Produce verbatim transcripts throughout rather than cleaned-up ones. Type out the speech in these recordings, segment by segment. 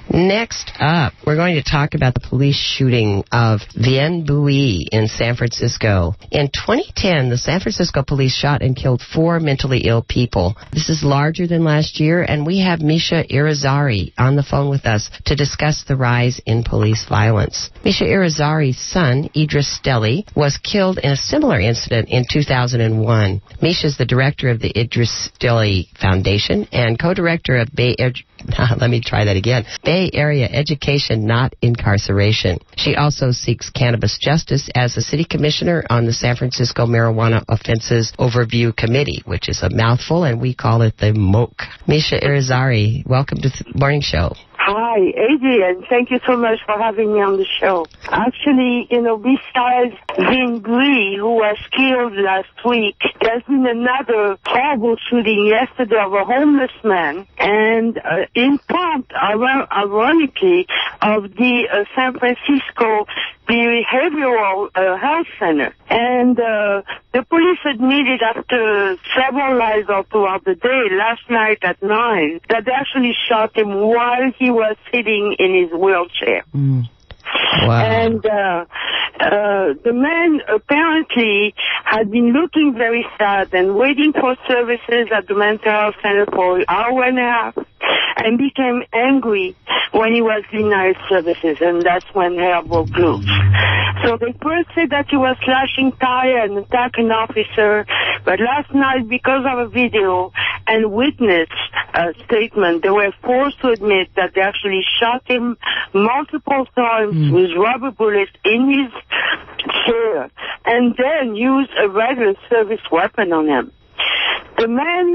Next up, we're going to talk about the police shooting of Vien Bui in San Francisco. In twenty ten, the San Francisco police shot and killed four mentally ill people. This is larger than last year, and we have Misha Irizarry on the phone with us to discuss the rise in police violence. Misha Irizarry's son, Idris Deli, was killed in a similar incident in two thousand one. Misha is the director of the Idris Deli Foundation and co-director of Bay Area... Let me try that again. Bay Area Education, Not Incarceration. She also seeks cannabis justice as the city commissioner on the San Francisco Marijuana Offenses Overview Committee, which is a mouthful, and we call it the M O C. Misha Irizarry, welcome to the morning show. Hi, Adrian. Thank you so much for having me on the show. Actually, you know, besides Vien Bui, who was killed last week, there's been another horrible shooting yesterday of a homeless man, and uh, in front, ironically, of the uh, San Francisco Behavioral uh, Health Center. And uh, the police admitted after several lies all throughout the day, last night at nine, that they actually shot him while he was sitting in his wheelchair. Mm. Wow. And uh, uh, the man apparently had been looking very sad and waiting for services at the mental health center for an hour and a half, and became angry when he was denied services, and that's when hell broke loose. So they first said that he was slashing tire and attacking an officer, but last night, because of a video and witness uh, statement, they were forced to admit that they actually shot him multiple times mm. with rubber bullets in his chair, and then used a regular service weapon on him. The man,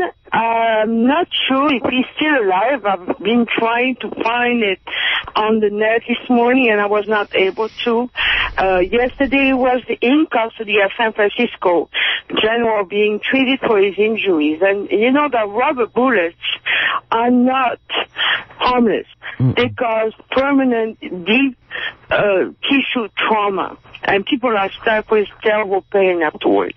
I'm not sure if he's still alive. I've been trying to find it on the net this morning, and I was not able to. Uh, yesterday he was in custody at San Francisco General, being treated for his injuries. And you know that rubber bullets are not harmless. Mm. They cause permanent, deep uh, tissue trauma, and people are stuck with terrible pain afterwards.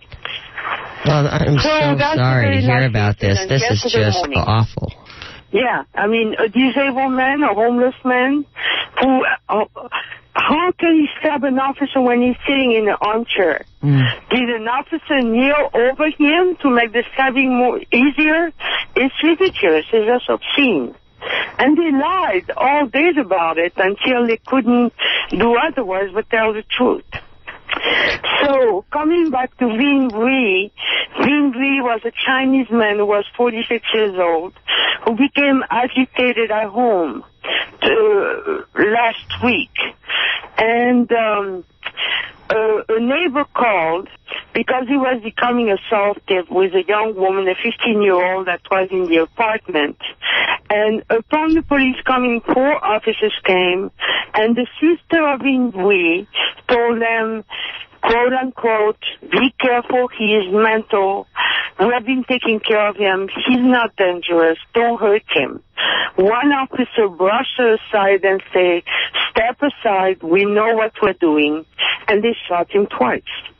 Well, I'm so, so sorry to hear nice about this. This is just morning. awful. Yeah, I mean, a disabled man, a homeless man, who, uh, how can he stab an officer when he's sitting in an armchair? Mm. Did an officer kneel over him to make the stabbing more easier? It's ridiculous. It's just obscene. And they lied all days about it until they couldn't do otherwise but tell the truth. So, coming back to Vien Bui, Vien Bui was a Chinese man who was forty-six years old, who became agitated at home to, last week. And um, a, a neighbor called because he was becoming assaultive with a young woman, a fifteen-year-old that was in the apartment. And upon the police coming, four officers came, and the sister of Vien Bui told them, quote unquote, be careful, he is mental. We have been taking care of him. He's not dangerous. Don't hurt him. One officer brushed her aside and said, step aside, we know what we're doing. And they shot him twice.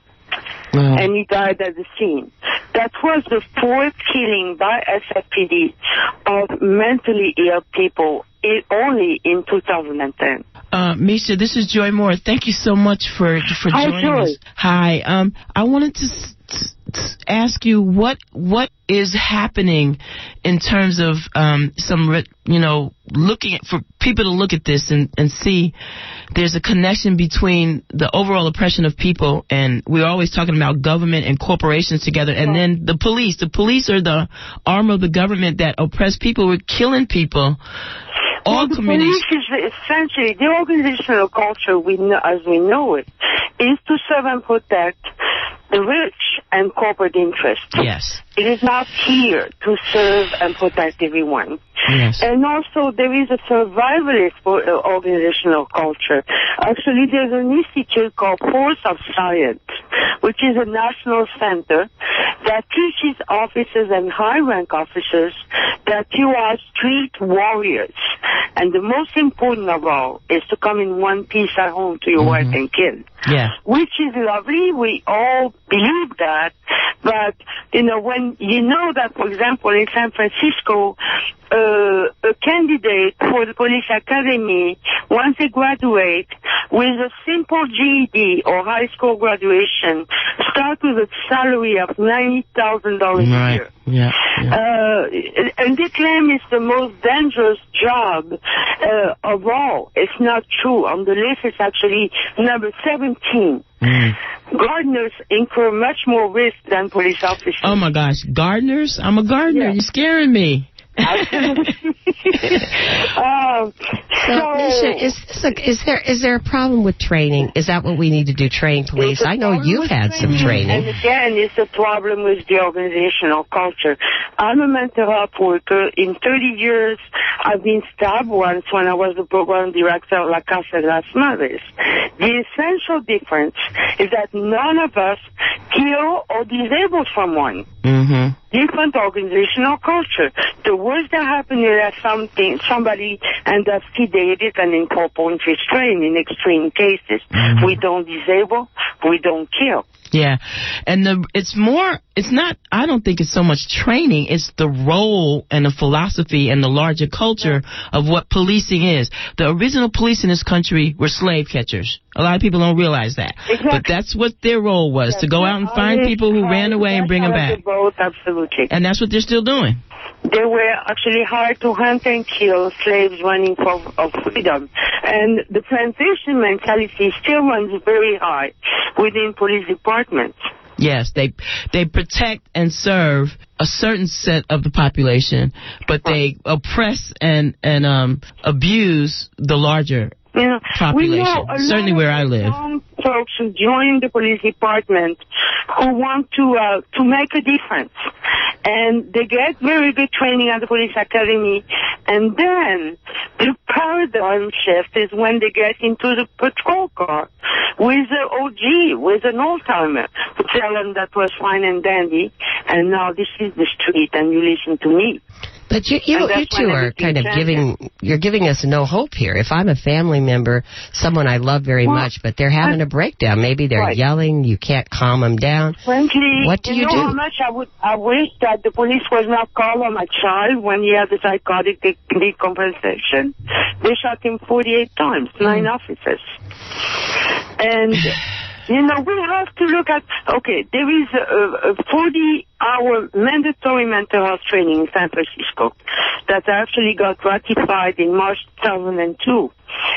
Wow. And he died at the scene. That was the fourth killing by S F P D of mentally ill people it, only in two thousand ten. Uh, Misha, this is Joy Moore. Thank you so much for for Hi, joining Joy. us. Hi. Um, I wanted to s- s- ask you what what is happening in terms of um, some, re- you know, looking at, for people to look at this and, and see there's a connection between the overall oppression of people, and we're always talking about government and corporations together, and yeah. then the police. The police are the arm of the government that oppress people. We're killing people. All well, the communities. police is essentially the organizational culture we know, as we know it, is to serve and protect the rich and corporate interests. Yes. It is not here to serve and protect everyone. Yes. And also, there is a survivalist organizational culture. Actually, there's an institute called Force of Science, which is a national center that teaches officers and high-rank officers that you are street warriors. And the most important of all is to come in one piece at home to your mm-hmm. wife and kids. Yeah. Which is lovely. We all believe that. But, you know, when you know that, for example, in San Francisco, uh, a candidate for the police academy, once they graduate, with a simple G E D or high school graduation, start with a salary of ninety thousand dollars right. a year. Yeah, yeah. Uh, and they claim it's the most dangerous job uh, of all. It's not true. On the list, it's actually number seventeen. Mm. Gardeners incur much more risk than police officers. Oh, my gosh. Gardeners? I'm a gardener. Yeah. You're scaring me. um, so, Misha, is, this a, is there is there a problem with training? Is that what we need to do, train police? I know you've had training. some training. And again, it's a problem with the organizational culture. I'm a mental health worker. In thirty years, I've been stabbed once when I was the program director of La Casa de las Madres. The essential difference is that none of us kill or disable someone. Mm-hmm. Different organizational culture. The worst that happens is that something, somebody ends up sedated and in four-point restraint in extreme cases. Mm-hmm. We don't disable, we don't kill. Yeah, and the, it's more, it's not, I don't think it's so much training, it's the role and the philosophy and the larger culture of what policing is. The original police in this country were slave catchers. A lot of people don't realize that. Exactly. But that's what their role was, yes, to go out and find people who ran away and bring them back. Both, absolutely. And that's what they're still doing. They were actually hired to hunt and kill slaves running for of freedom. And the plantation mentality still runs very high within police departments. Yes, they they protect and serve a certain set of the population, but they oppress and, and um, abuse the larger you know, population, certainly where I live. Young folks who join the police department who want to uh, to make a difference. And they get very good training at the police academy. And then the paradigm shift is when they get into the patrol car with an O G, with an old-timer, who tell them that was fine and dandy, and now this is the street, and you listen to me. But you, you, you two are kind of giving, you're giving us no hope here. If I'm a family member, someone I love very well, much, but they're having a breakdown, maybe they're right. yelling, you can't calm them down. Frankly, what do you, you know do? How much I would, I wish that the police was not called on my child when he had the psychotic decompensation. They shot him forty-eight times, nine mm. officers. And, you know, we have to look at, okay, there is a, a forty-hour mandatory mental health training in San Francisco that actually got ratified in March two thousand two.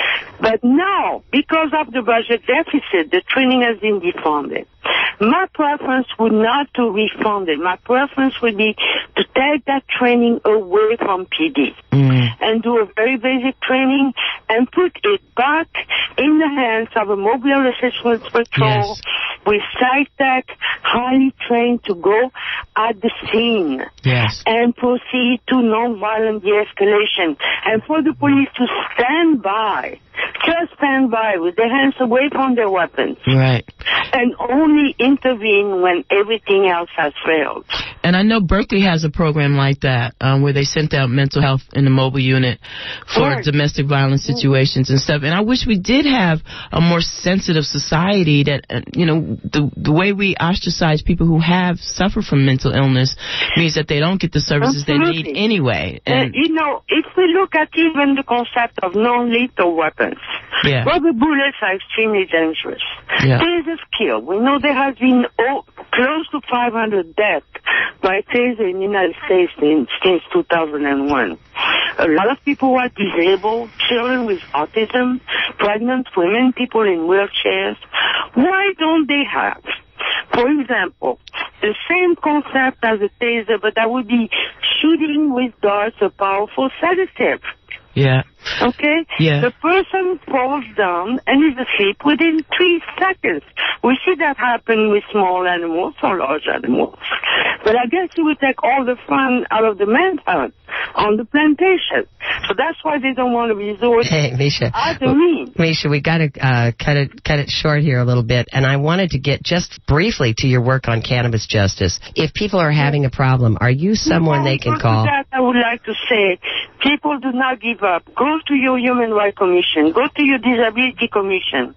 But now, because of the budget deficit, the training has been defunded. My preference would not to refund it. My preference would be to take that training away from P D mm. and do a very basic training and put it back in the hands of a mobile assessment patrol yes. with psych-tech, highly trained to go at the scene yes. and proceed to nonviolent de-escalation. And for the police to stand by, just stand by with their hands away from their weapons. Right. And only intervene when everything else has failed. And I know Berkeley has a program like that um, where they sent out mental health in the mobile unit for right. domestic violence situations and stuff. And I wish we did have a more sensitive society that, uh, you know, the the way we ostracize people who have suffered from mental illness means that they don't get the services Absolutely. they need anyway. And, uh, you know, if we look at even the concept of non-lethal weapons, yeah. rubber bullets are extremely dangerous. Yeah. Tasers kill. We know there has been oh, close to five hundred deaths by taser in the United States in, since two thousand one. A lot of people who are disabled, children with autism, pregnant women, people in wheelchairs. Why don't they have, for example, the same concept as a taser, but that would be shooting with darts, a powerful sedative? Yeah. Okay? Yeah. The person falls down and is asleep within three seconds. We see that happen with small animals or large animals. But I guess it would take all the fun out of the manhunt on the plantation. So that's why they don't want to resort hey, Misha. as a means. Misha, we got to uh, cut it cut it short here a little bit. And I wanted to get just briefly to your work on cannabis justice. If people are having a problem, are you someone no, they can call? That I would like to say, people do not give up. Go to your Human Rights Commission. Go to your Disability Commission.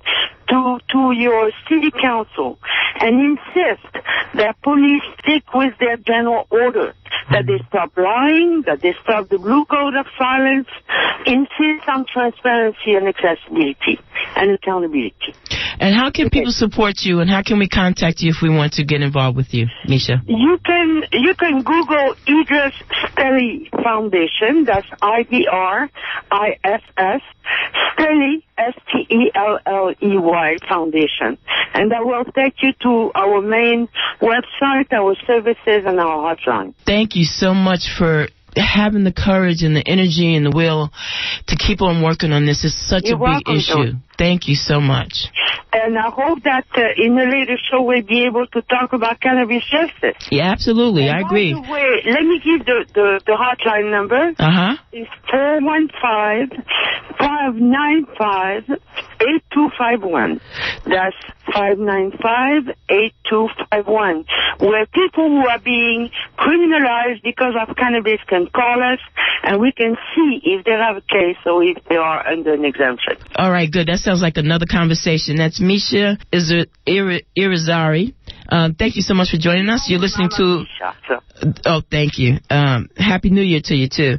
to, to your city council and insist that police stick with their general order, that they stop lying, that they stop the blue code of silence, insist on transparency and accessibility and accountability. And how can people support you, and how can we contact you if we want to get involved with you, Misha? You can you can Google Idris Stelly Foundation. That's I D R I S S Stelly, S T E L L E Y Foundation, and that will take you to our main website, our services, and our hotline. Thank you so much for having the courage and the energy and the will to keep on working on this. Is such You're a big welcome, issue. John. Thank you so much. And I hope that uh, in a later show we'll be able to talk about cannabis justice. Yeah, absolutely. And I agree. By the way, let me give the, the, the hotline number. Uh-huh. It's four one five, five nine five, eight two five one. That's five nine five, eight two five one. Where people who are being criminalized because of cannabis can call us, and we can see if they have a case or if they are under an exemption. All right, good. That sounds like another conversation. That's Misha Irizarry. Um, thank you so much for joining us. You're listening to... Oh, thank you. Um, Happy New Year to you, too.